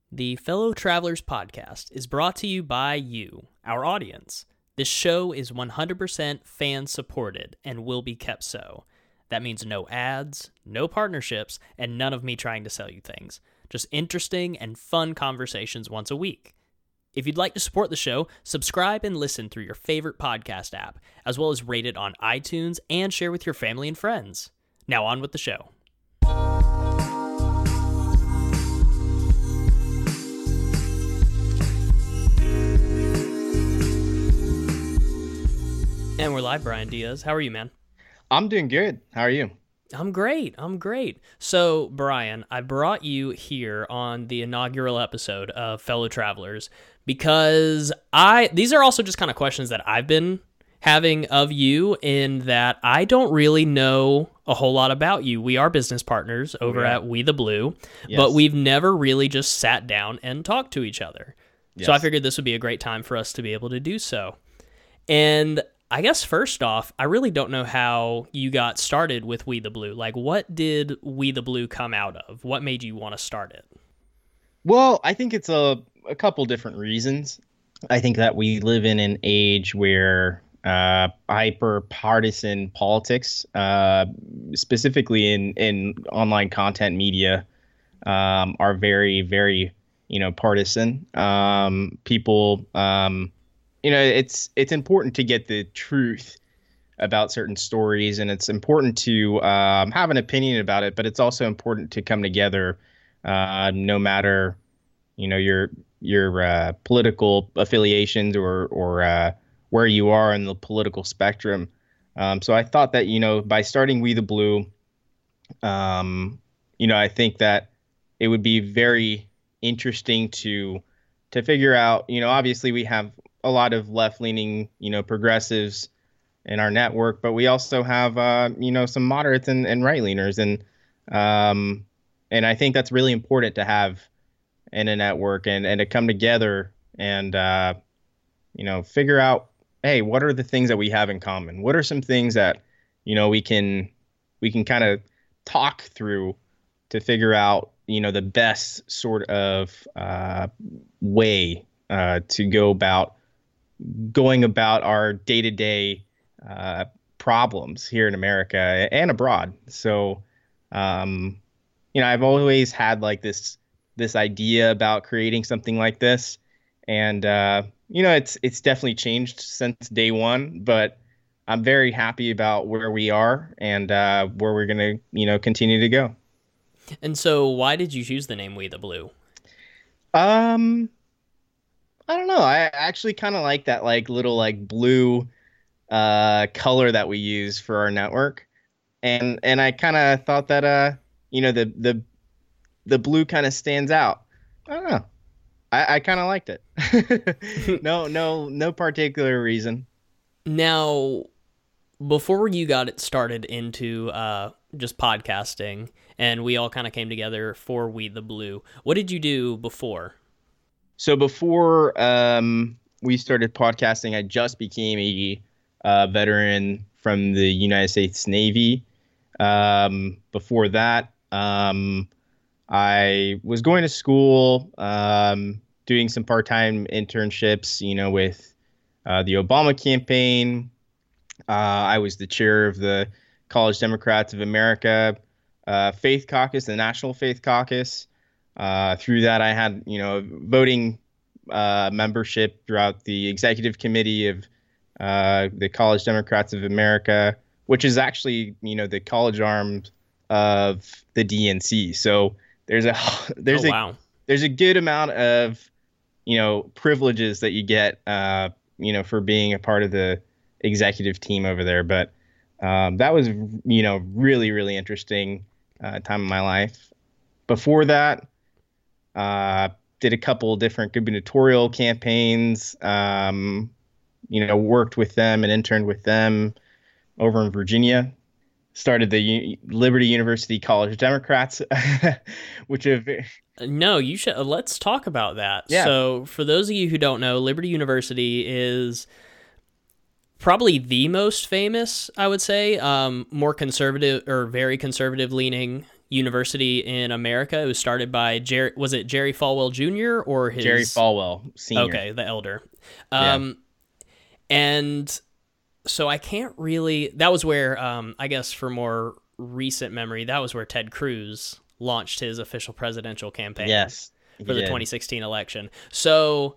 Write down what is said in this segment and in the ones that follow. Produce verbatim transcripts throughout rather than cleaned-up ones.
The Fellow Travelers podcast is brought to you by you, our audience. This show is one hundred percent fan-supported and will be kept so. That means no ads, no partnerships, and none of me trying to sell you things. Just interesting and fun conversations once a week. If you'd like to support the show, subscribe and listen through your favorite podcast app, as well as rate it on iTunes and share with your family and friends. Now on with the show. And we're live, Brian Diaz. How are you, man? I'm doing good. How are you? I'm great. I'm great. So, Brian, I brought you here on the inaugural episode of Fellow Travelers because I these are also just kind of questions that I've been having of you, in that I don't really know a whole lot about you. We are business partners over Yeah. at We the Blue, Yes. but we've never really just sat down and talked to each other. So I Yes. figured this would be a great time for us to be able to do so. And I guess first off, I really don't know how you got started with We the Blue. Like, what did We the Blue come out of? What made you want to start it? Well, I think it's a, a couple different reasons. I think that we live in an age where uh, hyper partisan politics, uh, specifically in, in online content media, um, are very, very, you know, partisan. Um, people, um, you know, it's it's important to get the truth about certain stories, and it's important to um, have an opinion about it, but it's also important to come together, uh, no matter, you know, your your uh, political affiliations or or uh, where you are in the political spectrum. Um, so I thought that, you know, by starting We the Blue, um, you know, I think that it would be very interesting to to figure out, you know, obviously we have a lot of left-leaning, you know, progressives in our network, but we also have, uh, you know, some moderates and, and right-leaners, and um, and I think that's really important to have in a network, and and to come together and uh, you know, figure out, hey, what are the things that we have in common? What are some things that, you know, we can we can kind of talk through to figure out, you know, the best sort of uh, way uh, to go about going about our day-to-day uh, problems here in America and abroad. So, um, you know, I've always had like this this idea about creating something like this, and uh, you know, it's it's definitely changed since day one. But I'm very happy about where we are and uh, where we're gonna, you know, continue to go. And so why did you choose the name We the Blue? Um. I don't know. I actually kind of like that, like little like blue uh, color that we use for our network, and and I kind of thought that uh you know the the the blue kind of stands out. I don't know. I, I kind of liked it. no no no particular reason. Now, before you got it started into uh, just podcasting, and we all kind of came together for We the Blue, what did you do before? So before um, we started podcasting, I just became a uh, veteran from the United States Navy. Um, before that, um, I was going to school, um, doing some part-time internships, you know, with uh, the Obama campaign. Uh, I was the chair of the College Democrats of America uh, Faith Caucus, the National Faith Caucus. Uh, through that, I had, you know, voting uh, membership throughout the executive committee of uh, the College Democrats of America, which is actually, you know, the college arm of the D N C. So there's a there's oh, a wow. there's a good amount of, you know, privileges that you get, uh, you know, for being a part of the executive team over there. But um, that was, you know, really really interesting uh, time in my life. Before that, Uh, did a couple different gubernatorial campaigns, um, you know, worked with them and interned with them over in Virginia. Started the U- Liberty University College Democrats, which have... No, you should. Let's talk about that. Yeah. So for those of you who don't know, Liberty University is probably the most famous, I would say, um, more conservative or very conservative leaning university in America. It was started by Jerry. Was it Jerry Falwell Junior or his Jerry Falwell Senior? Okay, the elder. Um, yeah. And so I can't really. That was where, um, I guess, for more recent memory, that was where Ted Cruz launched his official presidential campaign. Yes, for the did. twenty sixteen election. So,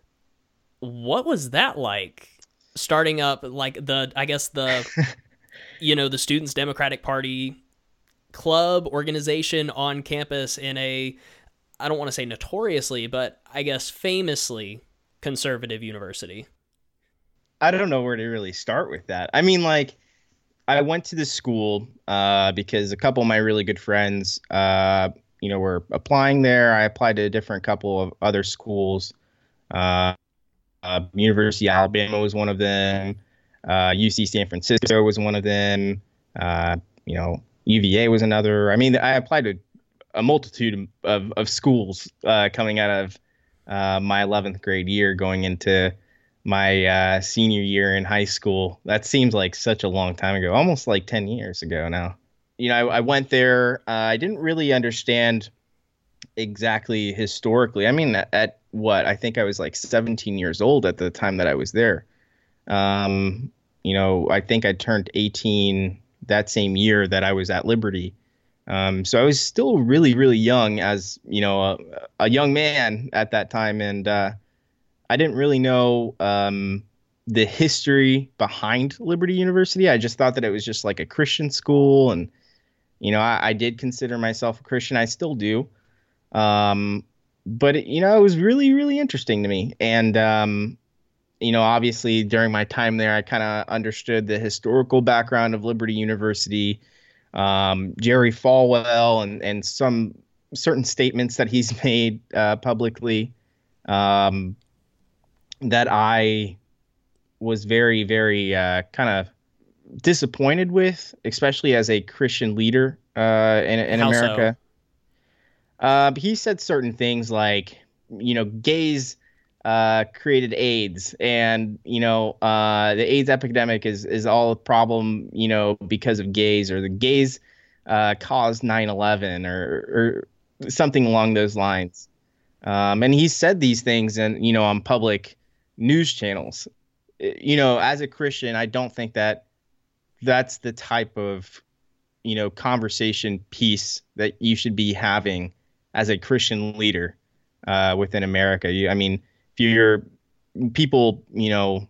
what was that like? Starting up, like the, I guess the, you know, the Students Democratic Party club organization on campus in a, I don't want to say notoriously, but I guess famously conservative university. I don't know where to really start with that. I mean, like, I went to the school uh, because a couple of my really good friends, uh, you know, were applying there. I applied to a different couple of other schools. Uh, uh, University of Alabama was one of them. Uh, U C San Francisco was one of them. Uh, you know, U V A was another. I mean, I applied to a multitude of, of schools uh, coming out of uh, my eleventh grade year going into my uh, senior year in high school. That seems like such a long time ago, almost like ten years ago now. You know, I, I went there. Uh, I didn't really understand exactly historically. I mean, at, at what, I think I was like seventeen years old at the time that I was there. Um, you know, I think I turned eighteen that same year that I was at Liberty. Um, so I was still really, really young as, you know, a, a young man at that time. And uh, I didn't really know um, the history behind Liberty University. I just thought that it was just like a Christian school. And, you know, I, I did consider myself a Christian. I still do. Um, but, it, you know, it was really, really interesting to me. And, um, you know, obviously during my time there, I kind of understood the historical background of Liberty University, um, Jerry Falwell, and, and some certain statements that he's made uh, publicly um, that I was very, very uh, kind of disappointed with, especially as a Christian leader uh, in, in How America. so? Uh, he said certain things like, you know, gays uh, created AIDS, and, you know, uh, the AIDS epidemic is, is all a problem, you know, because of gays, or the gays uh, caused nine eleven, or, or something along those lines. Um, and he said these things and, you know, on public news channels. You know, as a Christian, I don't think that that's the type of, you know, conversation piece that you should be having as a Christian leader uh, within America. You, I mean, if you're people, you know,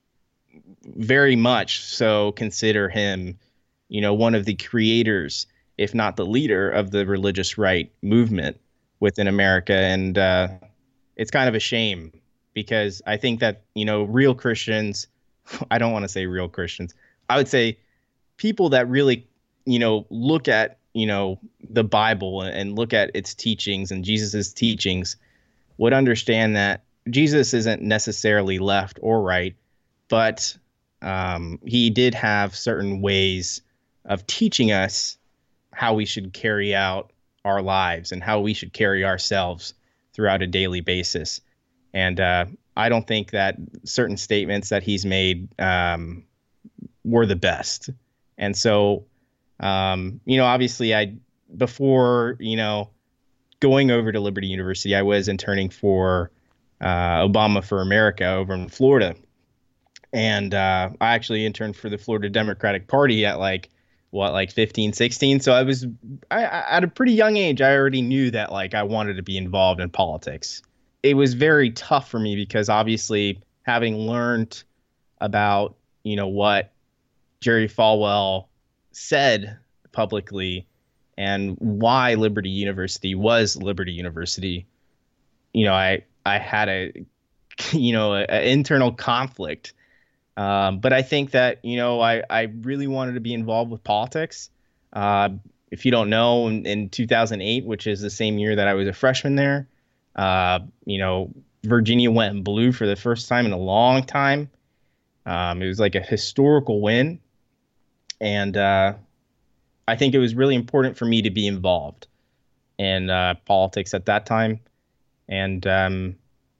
very much so consider him, you know, one of the creators, if not the leader of the religious right movement within America. And uh, it's kind of a shame, because I think that, you know, real Christians, I don't want to say real Christians, I would say people that really, you know, look at, you know, the Bible and look at its teachings and Jesus's teachings would understand that Jesus isn't necessarily left or right, but um, he did have certain ways of teaching us how we should carry out our lives and how we should carry ourselves throughout a daily basis. And uh, I don't think that certain statements that he's made um, were the best. And so, um, you know, obviously I, before, you know, going over to Liberty University, I was interning for uh, Obama for America over in Florida. And uh, I actually interned for the Florida Democratic Party at like, what, like fifteen, sixteen. So I was, I, I, at a pretty young age, I already knew that like I wanted to be involved in politics. It was very tough for me because obviously having learned about, you know, what Jerry Falwell said publicly and why Liberty University was Liberty University, you know, I, I had a, you know, an internal conflict. Um, but I think that, you know, I, I really wanted to be involved with politics. Uh, if you don't know, in, in two thousand eight, which is the same year that I was a freshman there, uh, you know, Virginia went blue for the first time in a long time. Um, it was like a historical win. And uh, I think it was really important for me to be involved in uh, politics at that time. And um,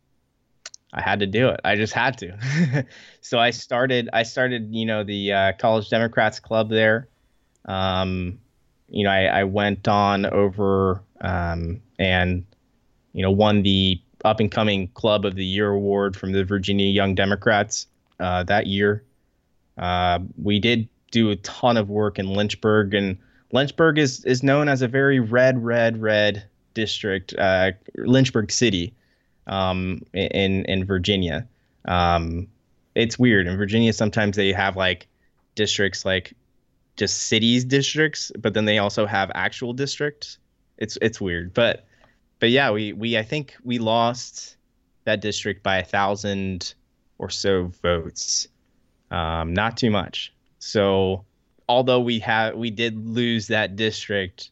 I had to do it. I just had to. So I started, I started, you know, the uh, College Democrats Club there. Um, you know, I, I went on over um, and, you know, won the up and coming Club of the Year award from the Virginia Young Democrats uh, that year. Uh, we did do a ton of work in Lynchburg, and Lynchburg is, is known as a very red, red, red district, uh, Lynchburg City um, in, in Virginia. Um, it's weird. In Virginia, sometimes they have like districts, like just cities districts, but then they also have actual districts. It's it's weird. But but yeah, we, we I think we lost that district by a thousand or so votes. Um, not too much. So although we have we did lose that district,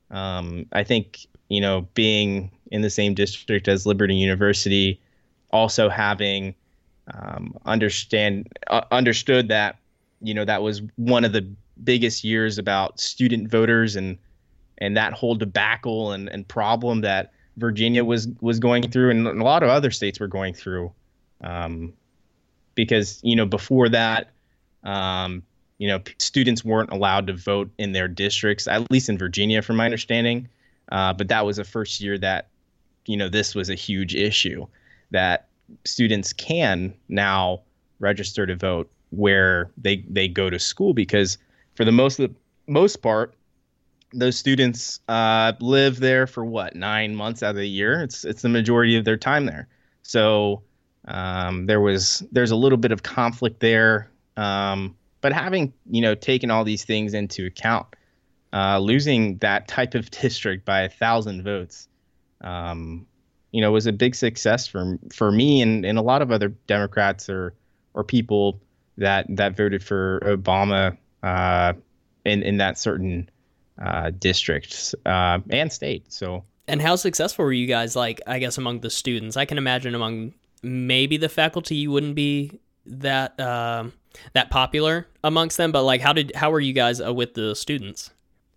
um, I think, you know, being in the same district as Liberty University, also having um, understand uh, understood that, you know, that was one of the biggest years about student voters and and that whole debacle and, and problem that Virginia was was going through, and a lot of other states were going through. Um, because, you know, before that, um, you know, p- students weren't allowed to vote in their districts, at least in Virginia, from my understanding. Uh, but that was the first year that, you know, this was a huge issue, that students can now register to vote where they, they go to school, because for the most of the most part, those students uh, live there for what, nine months out of the year. It's it's the majority of their time there. So um, there was there's a little bit of conflict there. Um, but having, you know, taken all these things into account, uh, losing that type of district by a thousand votes, um, you know, was a big success for for me and, and a lot of other Democrats or or people that that voted for Obama uh, in in that certain uh, district uh, and state. So. And how successful were you guys, like, I guess, among the students? I can imagine among maybe the faculty you wouldn't be that um, that popular amongst them, but like, how did how were you guys uh, with the students?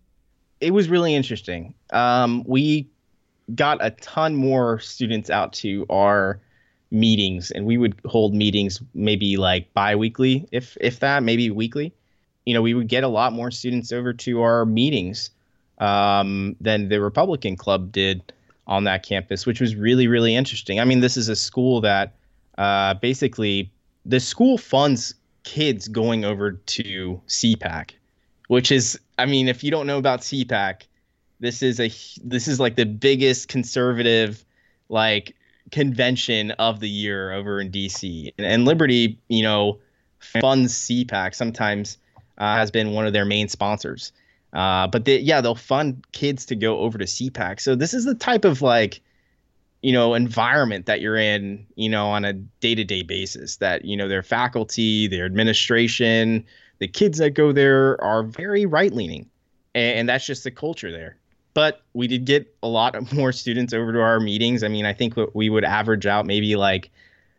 It was really interesting. Um, we got a ton more students out to our meetings, and we would hold meetings maybe like bi-weekly, if if that, maybe weekly. You know, we would get a lot more students over to our meetings um, than the Republican Club did on that campus, which was really, really interesting. I mean, this is a school that uh, basically the school funds kids going over to C PAC, which is, I mean, if you don't know about C PAC, this is a this is like the biggest conservative like convention of the year over in D C, and, and Liberty, you know, funds C PAC. Sometimes uh, has been one of their main sponsors. Uh, but they, yeah, they'll fund kids to go over to C PAC. So this is the type of like, you know, environment that you're in, you know, on a day-to-day basis, that, you know, their faculty, their administration, the kids that go there are very right-leaning. And, and that's just the culture there. But we did get a lot of more students over to our meetings. I mean, I think we would average out maybe like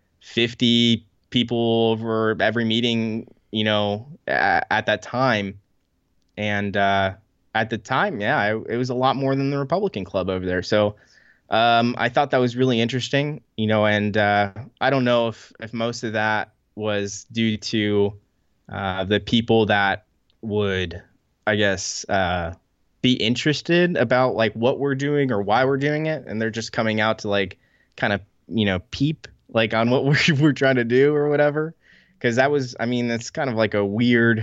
fifty people over every meeting, you know, at, at that time. And uh, at the time, yeah, it, it was a lot more than the Republican Club over there. So um, I thought that was really interesting, you know, and uh, I don't know if, if most of that was due to uh, the people that would, I guess, uh, be interested about like what we're doing or why we're doing it. And they're just coming out to like kind of, you know, peep like on what we're, we're trying to do or whatever. Because that was, I mean, that's kind of like a weird,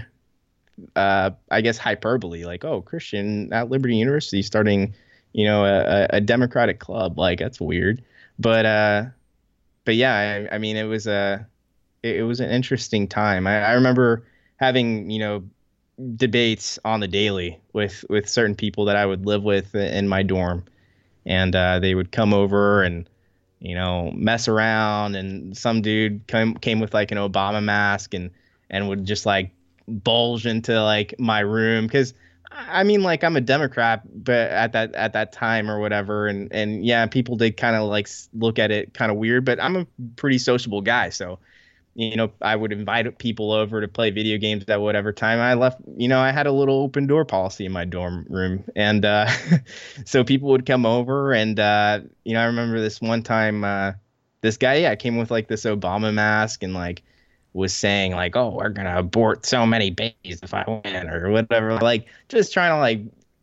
uh, I guess, hyperbole. Like, oh, Christian at Liberty University starting, you know, a, a Democratic club. Like, that's weird. But, uh, but yeah, I, I mean, it was a, it, it was an interesting time. I, I remember having, you know, debates on the daily with, with certain people that I would live with in my dorm, and uh, they would come over and, you know, mess around, and some dude came came with like an Obama mask and and would just like bulge into like my room, because I mean, like, I'm a Democrat, but at that at that time or whatever, and and yeah, people did kind of like look at it kind of weird, but I'm a pretty sociable guy, so, you know, I would invite people over to play video games at whatever time. I left, you know, I had a little open door policy in my dorm room. And uh, so people would come over. And, uh, you know, I remember this one time, uh, this guy, yeah, came with like this Obama mask and like was saying like, oh, we're going to abort so many babies if I win or whatever. Like just trying to like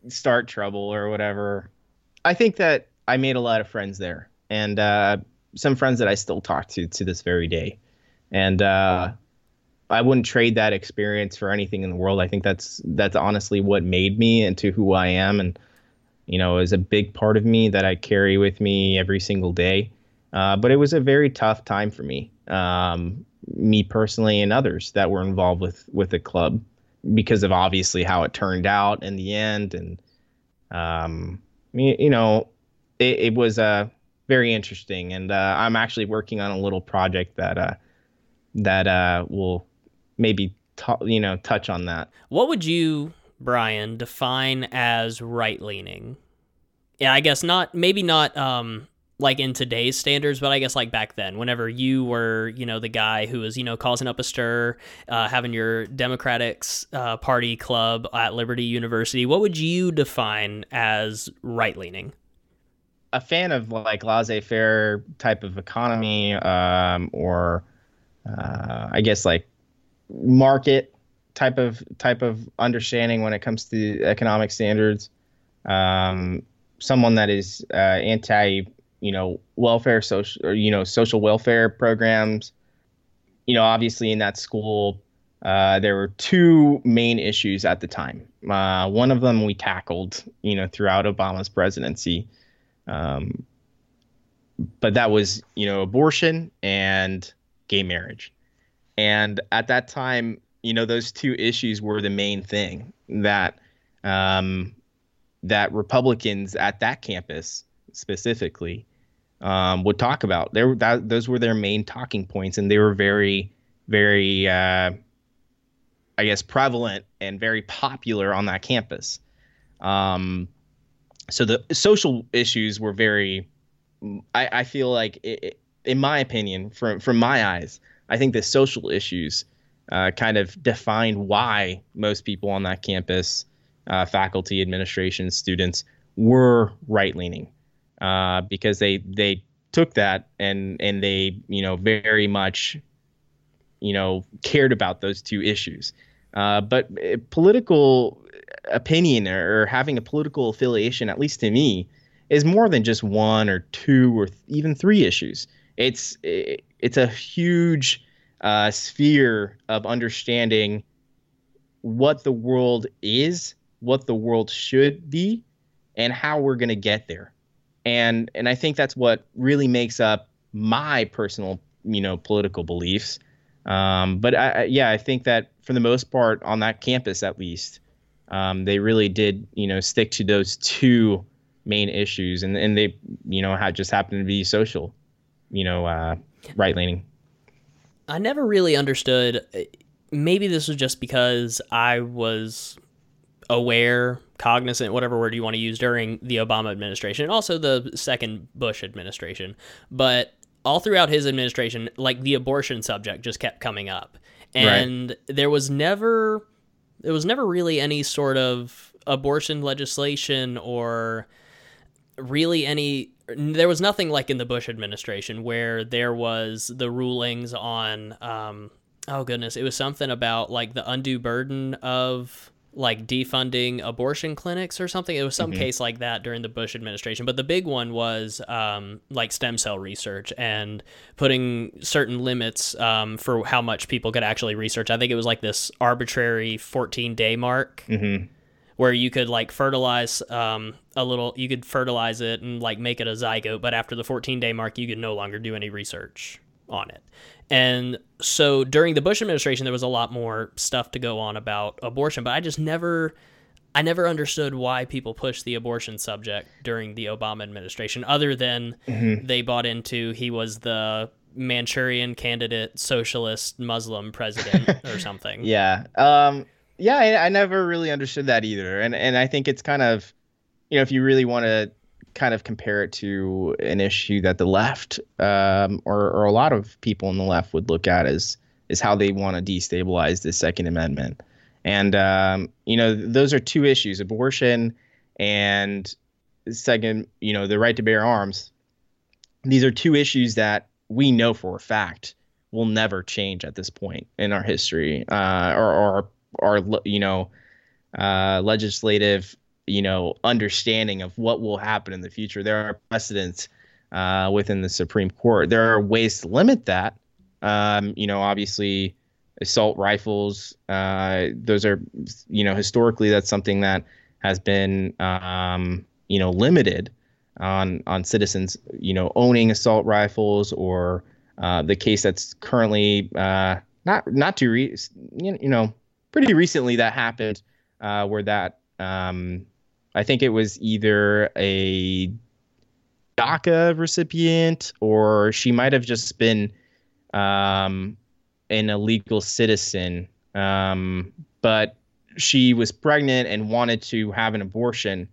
start trouble or whatever. I think that I made a lot of friends there, and uh, some friends that I still talk to to this very day. And uh, I wouldn't trade that experience for anything in the world. I think that's that's honestly what made me into who I am, and you know, is a big part of me that I carry with me every single day. Uh, but it was a very tough time for me, um, me personally, and others that were involved with with the club, because of obviously how it turned out in the end. And um, you, you know, it, it was uh, very interesting. And uh, I'm actually working on a little project that uh, that uh, will maybe t- you know touch on that. What would you, Brian, define as right-leaning? Yeah, I guess not, maybe not um, like in today's standards, but I guess like back then, whenever you were, you know, the guy who was, you know, causing up a stir, uh, having your Democratic uh, Party club at Liberty University, what would you define as right-leaning? A fan of like laissez-faire type of economy, um, or uh, I guess like market type of type of understanding when it comes to economic standards. Um, someone that is uh, anti, you know, welfare, social, or, you know, social welfare programs. You know, obviously in that school, uh, there were two main issues at the time. Uh, one of them we tackled, you know, throughout Obama's presidency. Um, but that was, you know, abortion and gay marriage. And at that time, you know, those two issues were the main thing that um, that Republicans at that campus specifically um, would talk about. There, that those were their main talking points, and they were very, very, uh, I guess, prevalent and very popular on that campus. Um, so the social issues were very. I, I feel like, it, in my opinion, from from my eyes, I think the social issues uh, kind of defined why most people on that campus, uh, faculty, administration, students, were right-leaning, uh, because they they took that and and they you know very much you know cared about those two issues. Uh, but political opinion or having a political affiliation, at least to me, is more than just one or two or th- even three issues. It's it, it's a huge uh, sphere of understanding what the world is, what the world should be, and how we're going to get there. And and I think that's what really makes up my personal, you know, political beliefs. Um, but I, I, yeah, I think that for the most part on that campus, at least, um, they really did, you know, stick to those two main issues, and and they, you know, had just happened to be social, you know, uh, right leaning. I never really understood. Maybe this was just because I was aware, cognizant, whatever word you want to use, during the Obama administration and also the second Bush administration. But all throughout his administration, like the abortion subject just kept coming up. And right. there was never, there was never really any sort of abortion legislation or really any, there was nothing like in the Bush administration where there was the rulings on, um, oh goodness, it was something about like the undue burden of like defunding abortion clinics or something. It was some mm-hmm. case like that during the Bush administration. But the big one was um, like stem cell research and putting certain limits um, for how much people could actually research. I think it was like this arbitrary fourteen day mark mm-hmm. where you could like fertilize um, a little, you could fertilize it and like make it a zygote. But after the fourteen day mark, you could no longer do any research on it. And so during the Bush administration, there was a lot more stuff to go on about abortion, but I just never, I never understood why people pushed the abortion subject during the Obama administration, other than mm-hmm. they bought into he was the Manchurian candidate, socialist Muslim president or something. Yeah. Um, yeah, I, I never really understood that either. And, and I think it's kind of, you know, if you really want to kind of compare it to an issue that the left um, or, or a lot of people on the left would look at as is how they want to destabilize the Second Amendment. And, um, you know, those are two issues, abortion and second, you know, the right to bear arms. These are two issues that we know for a fact will never change at this point in our history uh, or, or, or, you know, uh, legislative you know, understanding of what will happen in the future. There are precedents uh, within the Supreme Court. There are ways to limit that. Um, you know, obviously, assault rifles. Uh, those are, you know, historically that's something that has been, um, you know, limited on on citizens, you know, owning assault rifles, or uh, the case that's currently uh, not not too re- you know pretty recently that happened uh, where that um, I think it was either a DACA recipient, or she might have just been um, an illegal citizen, um, but she was pregnant and wanted to have an abortion.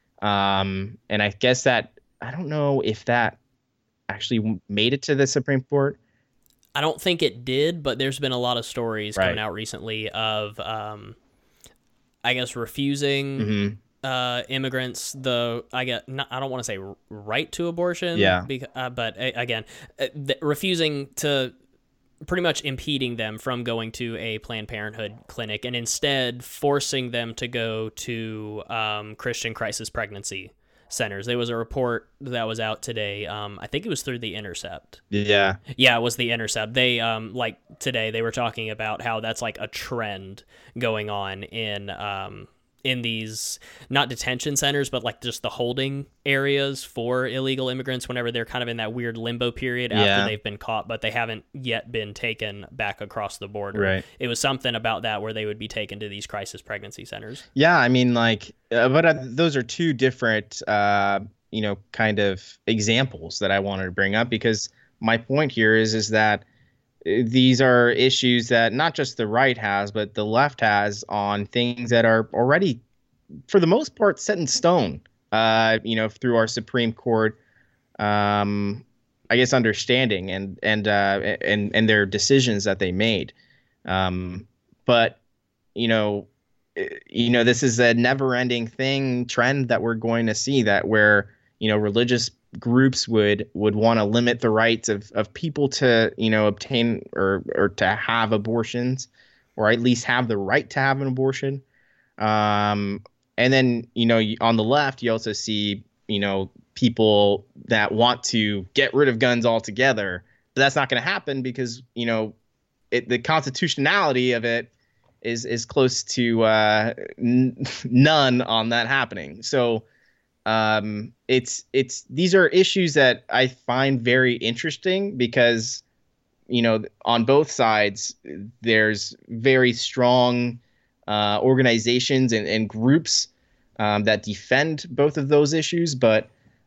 Um, and I guess that, I don't know if that actually made it to the Supreme Court. I don't think it did, but there's been a lot of stories Right. coming out recently of, um, I guess, refusing Mm-hmm. uh, immigrants the, I get, not, I don't want to say right to abortion, Yeah. Because, uh, but uh, again, uh, th- refusing to, pretty much impeding them from going to a Planned Parenthood clinic, and instead forcing them to go to um, Christian crisis pregnancy centers. There was a report that was out today. Um, I think it was through The Intercept. Yeah. Yeah, it was The Intercept. They, um, like today, they were talking about how that's like a trend going on in, um, in these, not detention centers, but like just the holding areas for illegal immigrants whenever they're kind of in that weird limbo period after Yeah. they've been caught, but they haven't yet been taken back across the border. Right. It was something about that where they would be taken to these crisis pregnancy centers. Yeah. I mean, like, uh, but uh, those are two different, uh, you know, kind of examples that I wanted to bring up, because my point here is, is that these are issues that not just the right has, but the left has on things that are already, for the most part, set in stone, uh, you know, through our Supreme Court, um, I guess, understanding and and uh, and and their decisions that they made. Um, but, you know, you know, this is a never-ending thing, trend that we're going to see, that where, you know, religious groups would would want to limit the rights of, of people to, you know, obtain or or to have abortions, or at least have the right to have an abortion. Um, and then, you know, on the left, you also see, you know, people that want to get rid of guns altogether. But that's not going to happen because, you know, it, the constitutionality of it is is close to uh, n- none on that happening. So um, it's it's these are issues that I find very interesting because, you know, on both sides, there's very strong uh, organizations and, and groups um, that defend both of those issues. But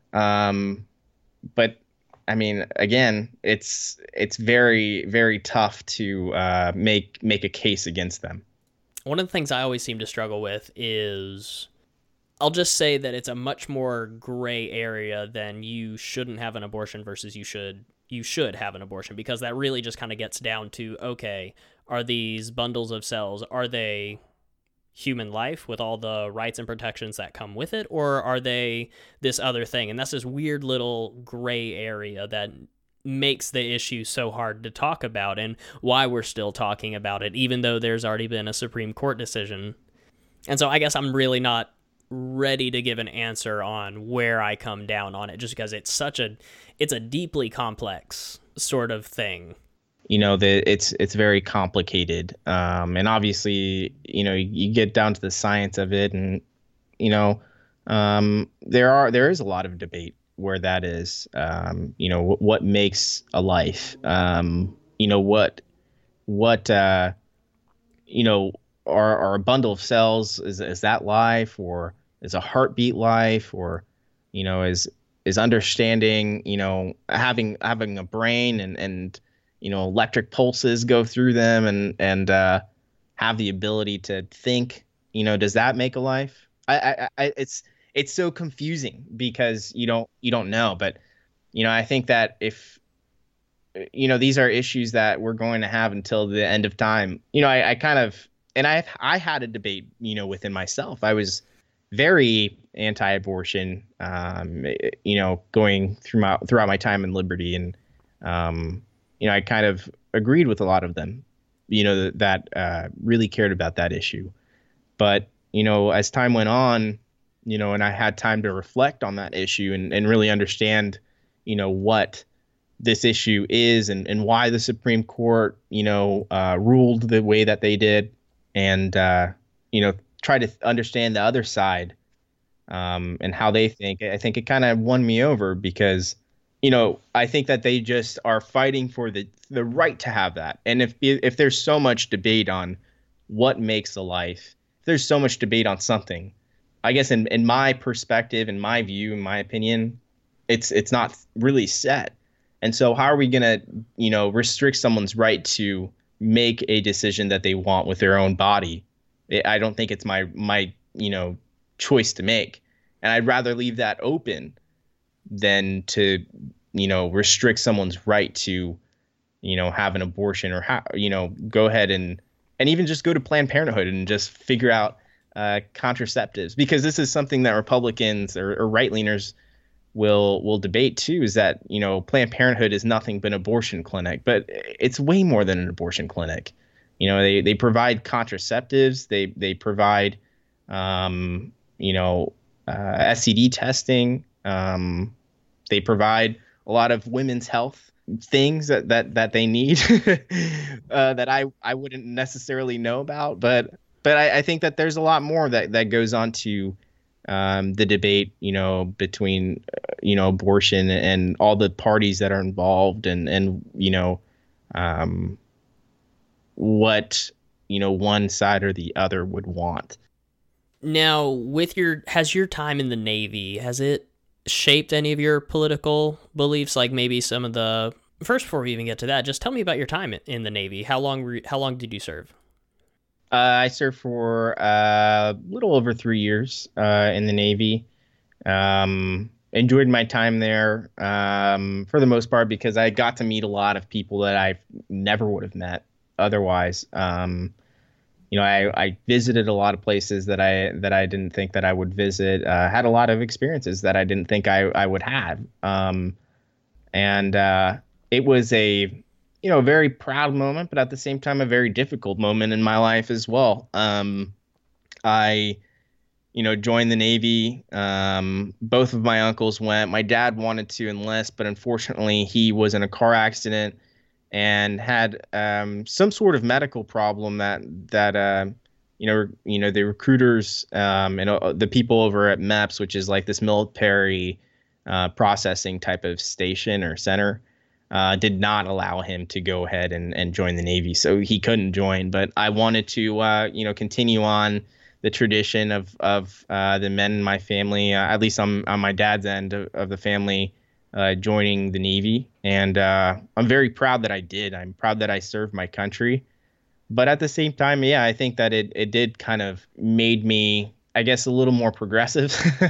um, but I mean, again, it's it's very, very tough to uh, make make a case against them. One of the things I always seem to struggle with is, I'll just say that it's a much more gray area than you shouldn't have an abortion versus you should you should have an abortion, because that really just kind of gets down to, okay, are these bundles of cells, are they human life with all the rights and protections that come with it, or are they this other thing? And that's this weird little gray area that makes the issue so hard to talk about, and why we're still talking about it, even though there's already been a Supreme Court decision. And so I guess I'm really not ready to give an answer on where I come down on it, just because it's such a, it's a deeply complex sort of thing. You know, the, it's it's very complicated, um, and obviously, you know, you, you get down to the science of it, and you know, um, there are there is a lot of debate where that is. Um, you know, w- what makes a life? Um, you know, what what uh, you know, are, are a bundle of cells, is is that life, or is a heartbeat life, or you know, is is understanding, you know, having having a brain and and you know, electric pulses go through them and and uh, have the ability to think. You know, does that make a life? I, I, I it's it's so confusing because you don't you don't know. But you know, I think that if you know, these are issues that we're going to have until the end of time. You know, I, I kind of and I I had a debate, you know, within myself. I was very anti-abortion, um, you know, going through my throughout my time in Liberty, and um, you know, I kind of agreed with a lot of them, you know, that, that uh, really cared about that issue. But, you know, as time went on, you know, and I had time to reflect on that issue and, and really understand, you know, what this issue is and, and why the Supreme Court, you know, uh, ruled the way that they did, and, uh, you know, try to understand the other side um, and how they think. I think it kind of won me over because, you know, I think that they just are fighting for the, the right to have that. And if if there's so much debate on what makes a life, if there's so much debate on something, I guess in, in my perspective, in my view, in my opinion, it's it's not really set. And so how are we going to, you know, restrict someone's right to make a decision that they want with their own body? I don't think it's my, my, you know, choice to make. And I'd rather leave that open than to, you know, restrict someone's right to, you know, have an abortion or, ha- you know, go ahead and, and even just go to Planned Parenthood and just figure out uh, contraceptives. Because this is something that Republicans or, or right-leaners will will debate too, is that, you know, Planned Parenthood is nothing but an abortion clinic, but it's way more than an abortion clinic. You know, they, they provide contraceptives, they they provide, um, you know, uh, S T D testing, um, they provide a lot of women's health things that that, that they need uh, that I, I wouldn't necessarily know about, but but I, I think that there's a lot more that, that goes on to Um, the debate, you know, between, uh, you know, abortion and all the parties that are involved and, and you know, um, what, you know, one side or the other would want. Now, with your, has your time in the Navy, has it shaped any of your political beliefs? Like maybe some of the, first, before we even get to that, just tell me about your time in the Navy. How long were you, how long did you serve? Uh, I served for a uh, little over three years uh, in the Navy. Um, enjoyed my time there um, for the most part because I got to meet a lot of people that I never would have met otherwise. Um, you know, I, I visited a lot of places that I that I didn't think that I would visit. Uh, had a lot of experiences that I didn't think I, I would have. Um, and uh, it was a you know, a very proud moment, but at the same time, a very difficult moment in my life as well. Um, I, you know, joined the Navy. Um, both of my uncles went. My dad wanted to enlist, but unfortunately, he was in a car accident and had um, some sort of medical problem that that uh, you know, you know, the recruiters um, and uh, the people over at MEPS, which is like this military uh, processing type of station or center. Uh, did not allow him to go ahead and, and join the Navy, so he couldn't join. But I wanted to, uh, you know, continue on the tradition of of uh, the men in my family, uh, at least on on my dad's end of, of the family, uh, joining the Navy, and uh, I'm very proud that I did. I'm proud that I served my country, but at the same time, yeah, I think that it it did kind of made me, I guess, a little more progressive.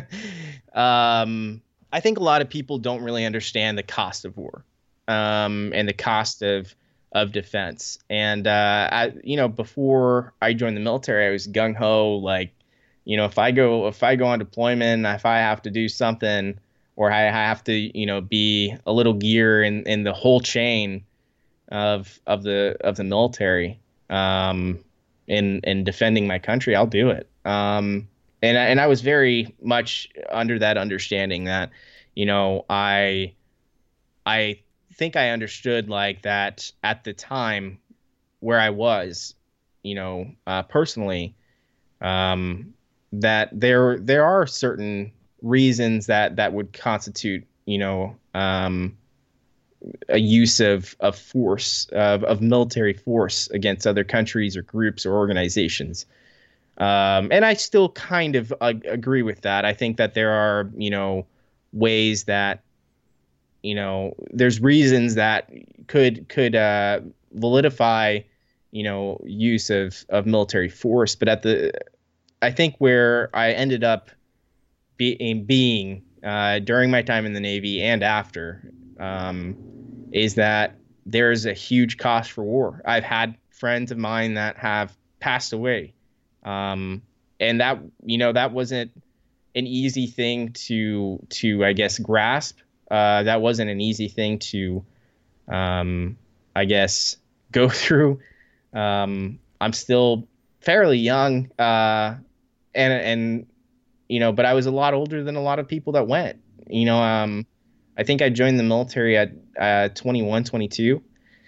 um, I think a lot of people don't really understand the cost of war. Um, and the cost of of defense. And uh, I, you know, before I joined the military, I was gung ho, like, you know, if I go if I go on deployment, if I have to do something, or I have to, you know, be a little gear in, in the whole chain of of the of the military, um, in in defending my country, I'll do it. Um, and I, and I was very much under that understanding that, you know, I I. think I understood like that at the time where I was, you know, uh, personally, um, that there there are certain reasons that that would constitute, you know, um, a use of of force of of military force against other countries or groups or organizations. Um, and I still kind of uh, agree with that. I think that there are, you know, ways that, you know, there's reasons that could could uh, validify, you know, use of, of military force. But at the, I think where I ended up being being uh, during my time in the Navy and after um, is that there is a huge cost for war. I've had friends of mine that have passed away, um, and that, you know, that wasn't an easy thing to to I guess grasp. Uh, that wasn't an easy thing to, um, I guess, go through. Um, I'm still fairly young, uh, and and you know, but I was a lot older than a lot of people that went. You know, um, I think I joined the military at uh, twenty-one, twenty-two,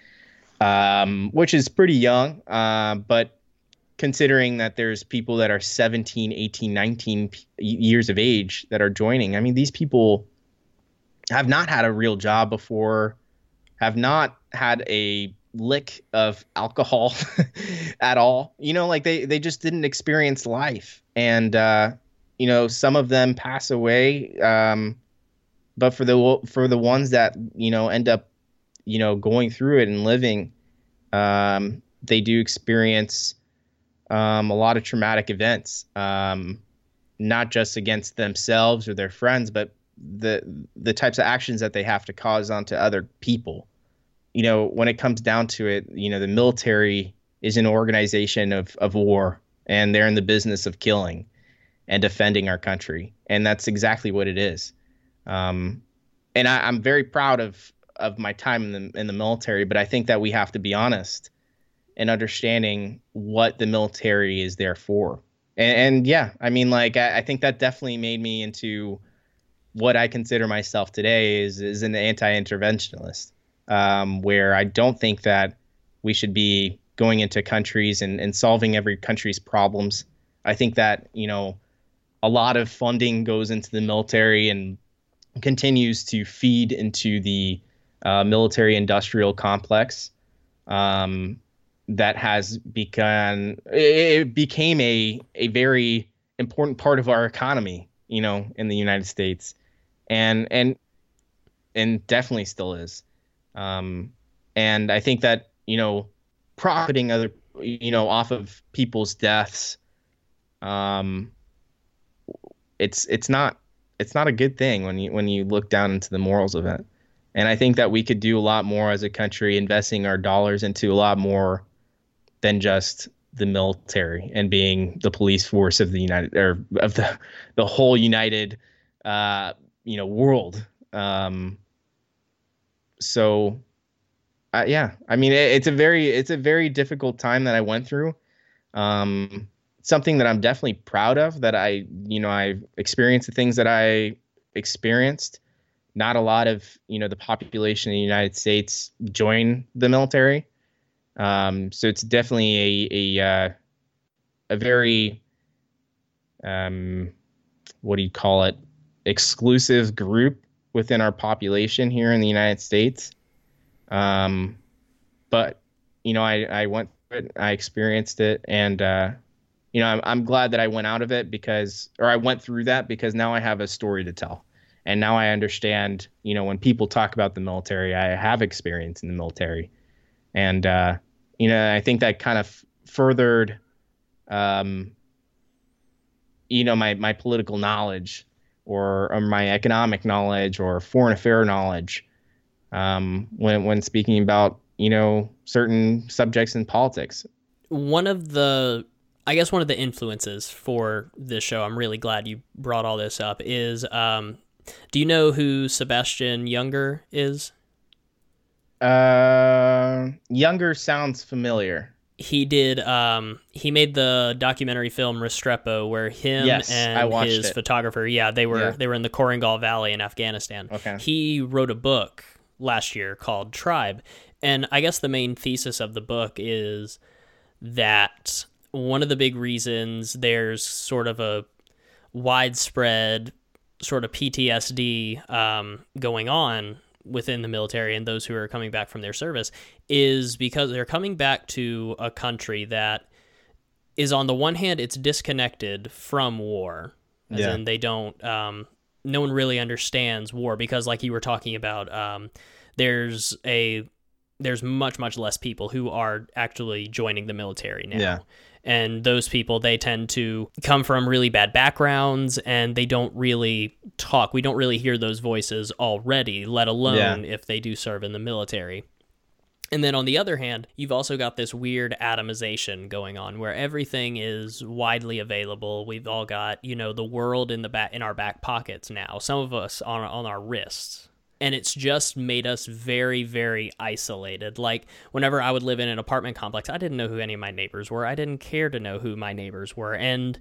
um, which is pretty young. Uh, but considering that there's people that are seventeen, eighteen, nineteen p- years of age that are joining, I mean, these people have not had a real job before, have not had a lick of alcohol at all. You know, like they, they just didn't experience life. And, uh, you know, some of them pass away. Um, but for the, for the ones that, you know, end up, you know, going through it and living, um, they do experience, um, a lot of traumatic events, um, not just against themselves or their friends, but the, the types of actions that they have to cause onto other people. You know, when it comes down to it, you know, the military is an organization of, of war, and they're in the business of killing and defending our country. And that's exactly what it is. Um, and I, I'm very proud of, of my time in the, in the military, but I think that we have to be honest in understanding what the military is there for. And, and yeah, I mean, like, I, I think that definitely made me into what I consider myself today is, is an anti-interventionalist. Um, where I don't think that we should be going into countries and, and solving every country's problems. I think that, you know, a lot of funding goes into the military and continues to feed into the uh, military industrial complex um, that has become, it became a, a very important part of our economy, you know, in the United States, and, and, and definitely still is. Um, and I think that, you know, profiting other, you know, off of people's deaths, um, it's, it's not, it's not a good thing when you, when you look down into the morals of it. And I think that we could do a lot more as a country, investing our dollars into a lot more than just the military and being the police force of the United, or of the, the whole united, uh, you know, world. Um, So, uh, yeah, I mean, it, it's a very, it's a very difficult time that I went through. Um, something that I'm definitely proud of, that I, you know, I've experienced the things that I experienced. Not a lot of, you know, the population in the United States join the military. Um, so it's definitely a, a, uh, a very, um, what do you call it? Exclusive group within our population here in the United States. Um, but, you know, I, I went through it, I experienced it, and, uh, you know, I'm, I'm glad that I went out of it because, or I went through that because now I have a story to tell. And now I understand, you know, when people talk about the military, I have experience in the military. And, uh, you know, I think that kind of furthered, um, you know, my, my political knowledge, or, or my economic knowledge, or foreign affair knowledge, um, when when speaking about, you know, certain subjects in politics. One of the, I guess one of the influences for this show, I'm really glad you brought all this up, is, um, do you know who Sebastian Junger is? Uh, Younger sounds familiar. He did, um, he made the documentary film Restrepo, where him Yes, I and watched his it. photographer, yeah, they were Yeah. they were in the Korengal Valley in Afghanistan. Okay. He wrote a book last year called Tribe, and I guess the main thesis of the book is that one of the big reasons there's sort of a widespread sort of P T S D um, going on within the military and those who are coming back from their service is because they're coming back to a country that is, on the one hand, it's disconnected from war, as Yeah. in they don't, um, no one really understands war, because like you were talking about, um, there's a, there's much, much less people who are actually joining the military now. Yeah. And those people, they tend to come from really bad backgrounds, and they don't really talk. We don't really hear those voices already, let alone Yeah. if they do serve in the military. And then on the other hand, you've also got this weird atomization going on where everything is widely available. We've all got, you know, the world in the back, in our back pockets now, some of us on, on our wrists. And it's just made us very, very isolated. Like, whenever I would live in an apartment complex, I didn't know who any of my neighbors were. I didn't care to know who my neighbors were. And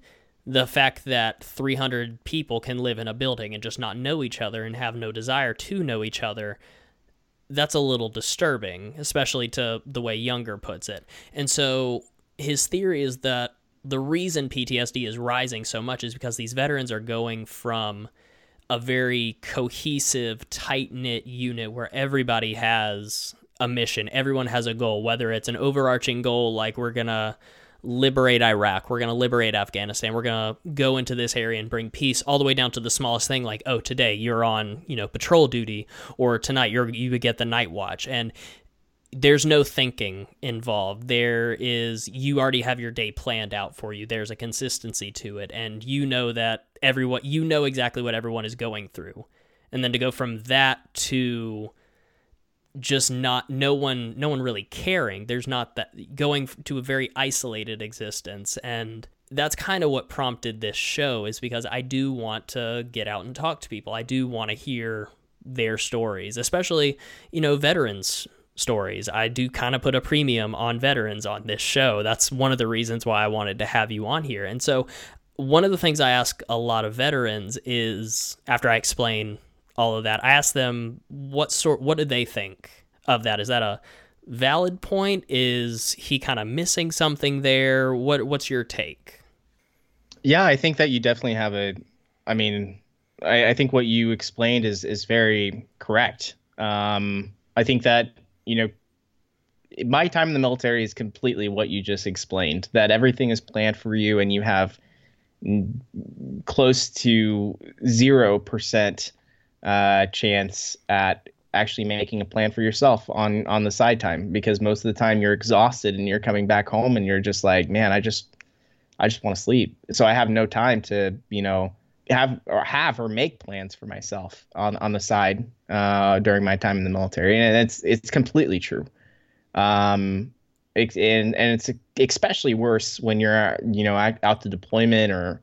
the fact that three hundred people can live in a building and just not know each other and have no desire to know each other, that's a little disturbing, especially to the way Younger puts it. And so his theory is that the reason P T S D is rising so much is because these veterans are going from a very cohesive, tight-knit unit where everybody has a mission, everyone has a goal, whether it's an overarching goal like we're going to liberate Iraq, we're going to liberate Afghanistan, we're going to go into this area and bring peace, all the way down to the smallest thing like, oh, today you're on, you know, patrol duty, or tonight you're you would get the night watch. And there's no thinking involved. There is, you already have your day planned out for you. There's a consistency to it, and you know that everyone, you know exactly what everyone is going through. And then to go from that to just not no one no one really caring, there's not that, going to a very isolated existence. And that's kind of what prompted this show, is because I do want to get out and talk to people. I do want to hear their stories, especially, you know, veterans stories. I do kind of put a premium on veterans on this show. That's one of the reasons why I wanted to have you on here. And so one of the things I ask a lot of veterans is, after I explain all of that, I ask them what sort, what do they think of that? Is that a valid point? Is he kind of missing something there? What What's your take? Yeah, I think that you definitely have a, I mean, I, I think what you explained is, is very correct. Um, I think that, you know, my time in the military is completely what you just explained, that everything is planned for you and you have close to zero percent uh, chance at actually making a plan for yourself on, on the side time, because most of the time you're exhausted and you're coming back home and you're just like, man, I just, I just want to sleep. So I have no time to, you know, have or have or make plans for myself on, on the side uh, during my time in the military. And it's, it's completely true. Um, it, and, and it's especially worse when you're, you know, out to deployment or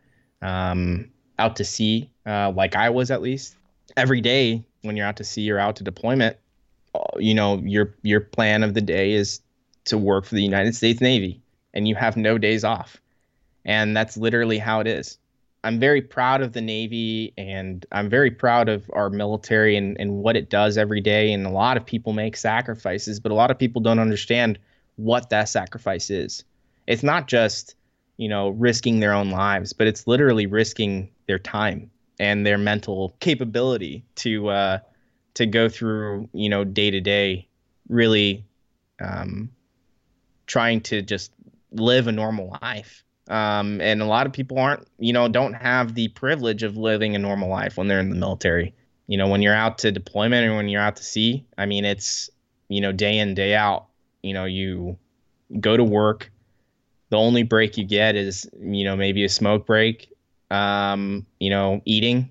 um, out to sea, uh, like I was, at least. Every day when you're out to sea or out to deployment, you know, your your plan of the day is to work for the United States Navy, and you have no days off. And that's literally how it is. I'm very proud of the Navy, and I'm very proud of our military and, and what it does every day. And a lot of people make sacrifices, but a lot of people don't understand what that sacrifice is. It's not just, you know, risking their own lives, but it's literally risking their time and their mental capability to uh, to go through, you know, day to day, really um, trying to just live a normal life. Um, and a lot of people aren't, you know, don't have the privilege of living a normal life when they're in the military. You know, when you're out to deployment or when you're out to sea, I mean, it's, you know, day in, day out, you know, you go to work. The only break you get is, you know, maybe a smoke break, um, you know, eating,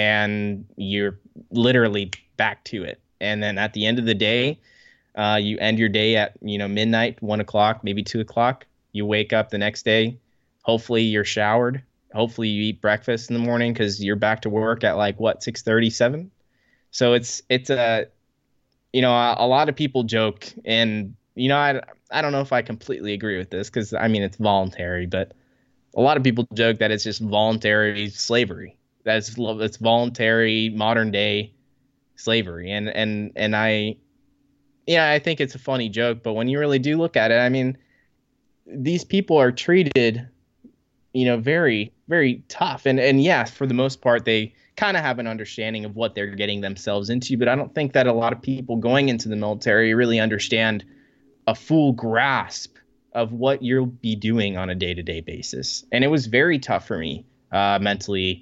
and you're literally back to it. And then at the end of the day, uh, you end your day at, you know, midnight, one o'clock, maybe two o'clock. You wake up the next day. Hopefully you're showered. Hopefully you eat breakfast in the morning, because you're back to work at like what, six thirty, seven. So it's it's a, you know, a, a lot of people joke, and you know, I I don't know if I completely agree with this, because I mean, it's voluntary, but a lot of people joke that it's just voluntary slavery. That's it's voluntary modern day slavery, and and and I, yeah, I think it's a funny joke, but when you really do look at it, I mean, these people are treated, you know, very, very tough. And, and yeah, for the most part, they kind of have an understanding of what they're getting themselves into. But I don't think that a lot of people going into the military really understand a full grasp of what you'll be doing on a day-to-day basis. And it was very tough for me uh, mentally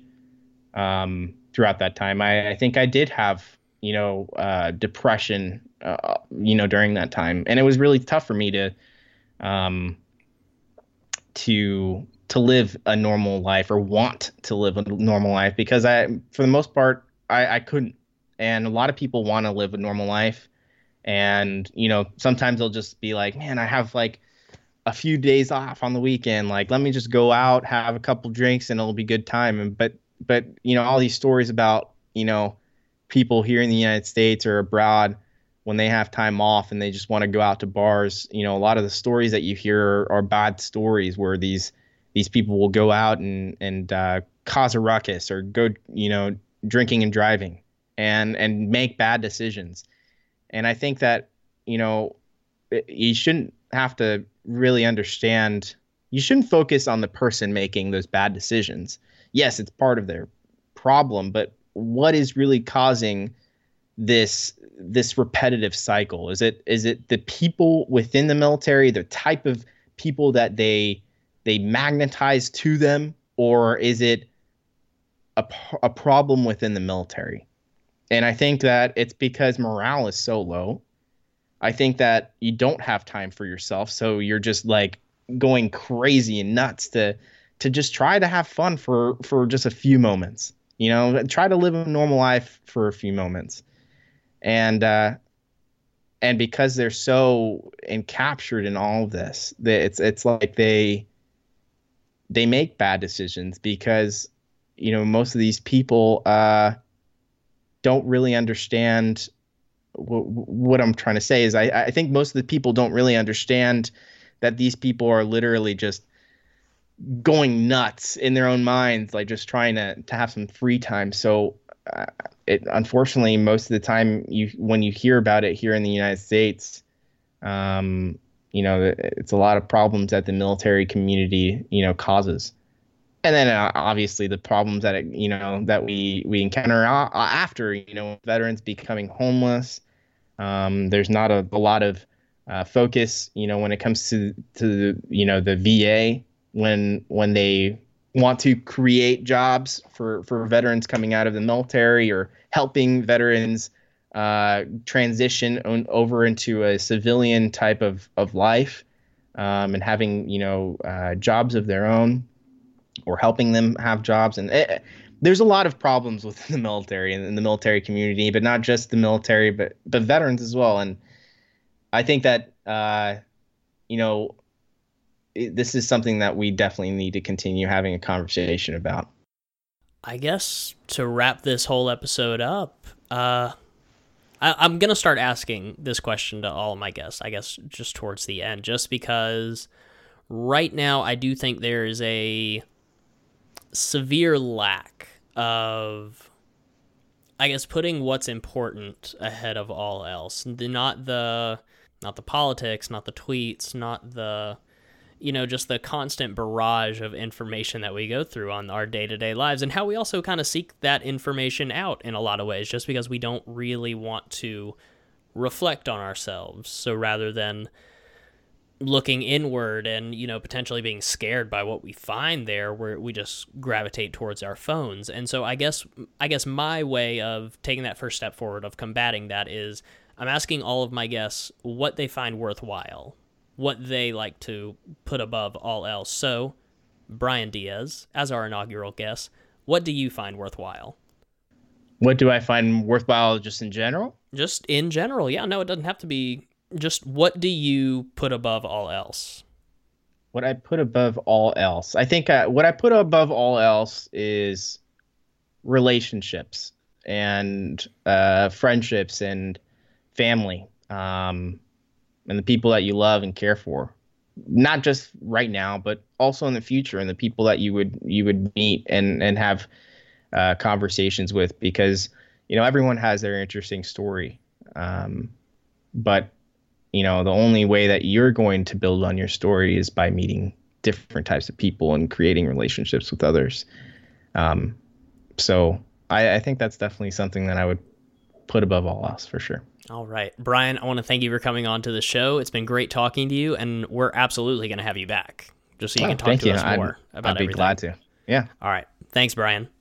um, throughout that time. I, I think I did have, you know, uh, depression, uh, you know, during that time. And it was really tough for me to, um, to, to live a normal life, or want to live a normal life, because I, for the most part, I, I couldn't. And a lot of people want to live a normal life. And, you know, sometimes they'll just be like, man, I have like a few days off on the weekend. Like, let me just go out, have a couple drinks, and it'll be good time. And, but, but, you know, all these stories about, you know, people here in the United States or abroad, when they have time off and they just want to go out to bars, you know, a lot of the stories that you hear are, are bad stories, where these, these people will go out and and uh, cause a ruckus or go, you know, drinking and driving and and make bad decisions. And I think that, you know, you shouldn't have to really understand. You shouldn't focus on the person making those bad decisions. Yes, it's part of their problem, but what is really causing this this repetitive cycle? Is it is it the people within the military, the type of people that they they magnetize to them, or is it a, a problem within the military? And I think that it's because morale is so low. I think that you don't have time for yourself, so you're just like going crazy and nuts to to just try to have fun for for just a few moments. You know, try to live a normal life for a few moments. And uh, and because they're so encaptured in all of this, that it's it's like they they make bad decisions because, you know, most of these people uh, don't really understand w- what I'm trying to say is I, I think most of the people don't really understand that these people are literally just going nuts in their own minds, like just trying to, to have some free time. So uh, it, unfortunately, most of the time you when you hear about it here in the United States, um, you know, it's a lot of problems that the military community, you know, causes. And then uh, obviously the problems that, it, you know, that we, we encounter a- after, you know, veterans becoming homeless. Um, there's not a, a lot of uh, focus, you know, when it comes to, to, you know, the V A, when when they want to create jobs for, for veterans coming out of the military or helping veterans uh, transition on, over into a civilian type of, of life um, and having, you know, uh, jobs of their own or helping them have jobs. And it, there's a lot of problems within the military and in the military community, but not just the military, but, but veterans as well. And I think that, uh, you know, this is something that we definitely need to continue having a conversation about. I guess to wrap this whole episode up, uh, I, I'm going to start asking this question to all of my guests, I guess just towards the end, just because right now I do think there is a severe lack of, I guess, putting what's important ahead of all else. Not the, not the politics, not the tweets, not the, you know, just the constant barrage of information that we go through on our day-to-day lives, and how we also kind of seek that information out in a lot of ways, just because we don't really want to reflect on ourselves. So rather than looking inward and, you know, potentially being scared by what we find there, where we just gravitate towards our phones. And so I guess, I guess my way of taking that first step forward of combating that is I'm asking all of my guests what they find worthwhile, what they like to put above all else. So, Brian Diaz, as our inaugural guest, what do you find worthwhile? What do I find worthwhile just in general? Just in general, yeah. No, it doesn't have to be. Just what do you put above all else? What I put above all else? I think uh, what I put above all else is relationships and uh, friendships and family. Um and the people that you love and care for, not just right now, but also in the future, and the people that you would you would meet and and have uh, conversations with, because, you know, everyone has their interesting story. Um, but, you know, the only way that you're going to build on your story is by meeting different types of people and creating relationships with others. Um, so I, I think that's definitely something that I would put above all else, for sure. All right. Brian, I want to thank you for coming on to the show. It's been great talking to you, and we're absolutely going to have you back just so you oh, can talk to you. us I'd, more about I'd be everything. glad to. Yeah. All right. Thanks, Brian.